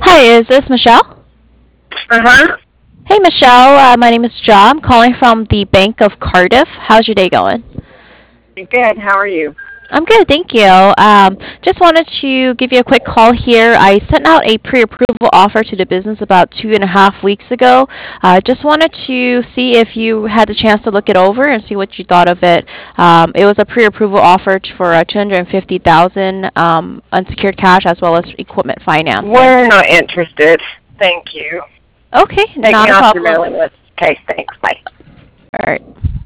Hi, is this Michelle? Uh-huh. Hey, Michelle. My name is Ja. I'm calling from the Bank of Cardiff. How's your day going? Good. How are you? I'm good, thank you. Just wanted to give you a quick call here. I sent out a pre-approval offer to the business about 2.5 weeks ago. Just wanted to see if you had the chance to look it over and see what you thought of it. It was a pre-approval offer for 250,000 unsecured cash as well as equipment financing. We're not interested. Thank you. Okay, Take me not a off your problem. mailing list. Okay, thanks. Bye. All right.